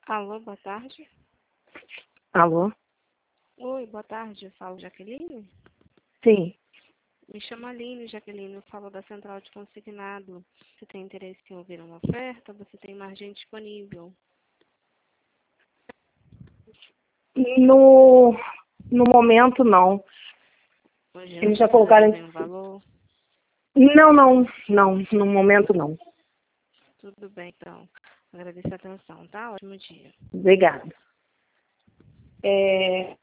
Alô, boa tarde. Alô? Oi, boa tarde. Eu falo Jaqueline? Sim. Me chamo Aline, Jaqueline. Eu falo da Central de Consignado. Você tem interesse em ouvir uma oferta? Você tem margem disponível? No momento, não. Hoje não Eles já precisa colocaram... de nenhum valor? Não. No momento, não. Tudo bem, então. Agradeço a atenção, tá? Ótimo dia. Obrigada.